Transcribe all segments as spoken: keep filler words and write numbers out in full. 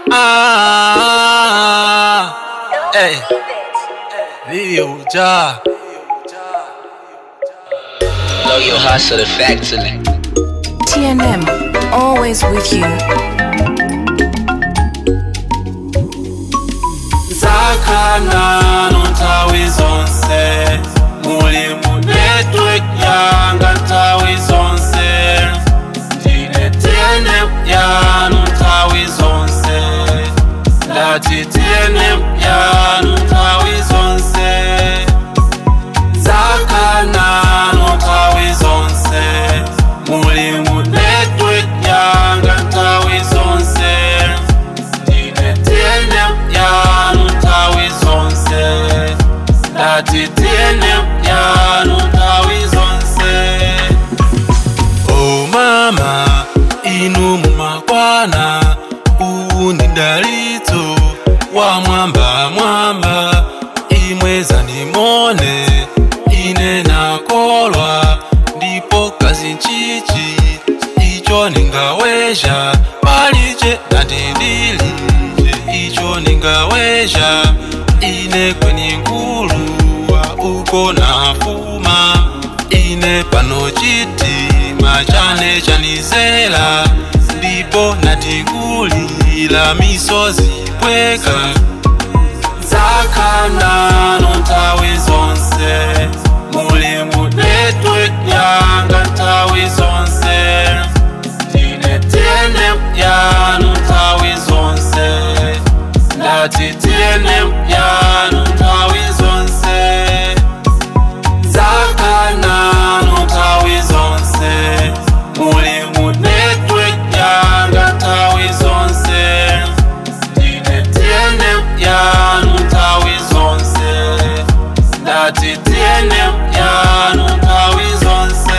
Ah, hey, video ja. Know your hustle the factory. T N M, always with you. Zakana nontawi zonse, mulimu network yanga ntawi zonse, ndine T N M ya nontawi zonse, lati T N M ya nontawi zonse. Zakana nontawi zonse, mulimu network yanga ntawi zonse, ndine T N M ya nontawi zonse, lati T N M ya nontawi zonse. Oh mama, inu mumakwana, uwu ndi ndalitso wa mwamba mwamba, imweza nimone ine nakolwa, ndipo kazi nchichi icho ningawesha, paliche natindilije icho ningawesha, ine kwenye nguluwa uko nafuma, ine pano chitima chane chanizela, ndipo natingulila misozi kweka. Zakana nontawi zonse, mulimu network yanga ntawi zonse, ndine T N M ya nontawi zonse, lati T N M ya nontawi zonse. Zakana nontawi zonse, mulimu network yanga ntawi zonse, ndine T N M ya nontawi zonse, lati T N M ya nontawi zonse.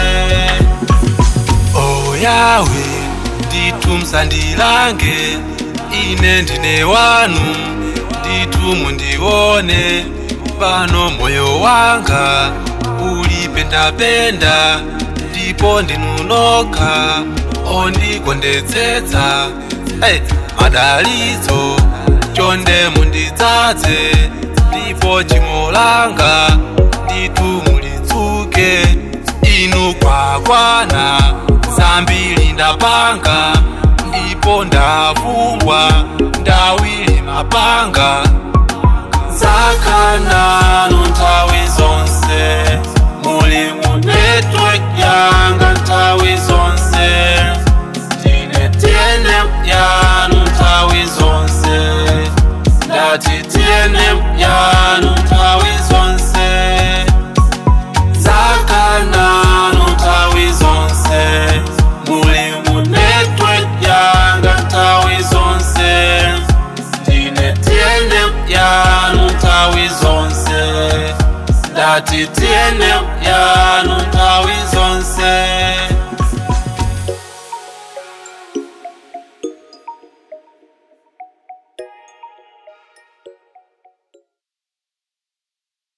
Oh yawe nditumsa ndilange, ine ndine wanu, nditumu ndione, pano moyo wanga ulipendapenda, ndipo ndinunoka ondikondetsetsa. Hey, madalitso chonde mundidzaze, ndipo chimo langa nditumu litsuke. Inu kwakwana zambiri ndapanga, ndipo ndafungwa ndawile mapanga. Zakana nontawi zonse, mulimu network yanga ntawi zonse, ndine T N M ya nontawi zonse, lati T N M ya nontawi zonse. Zakana nontawi zonse, mulimu network yanga ntawi zonse, ndine T N M ya nontawi zonse, lati T N M ya nontawi zonse.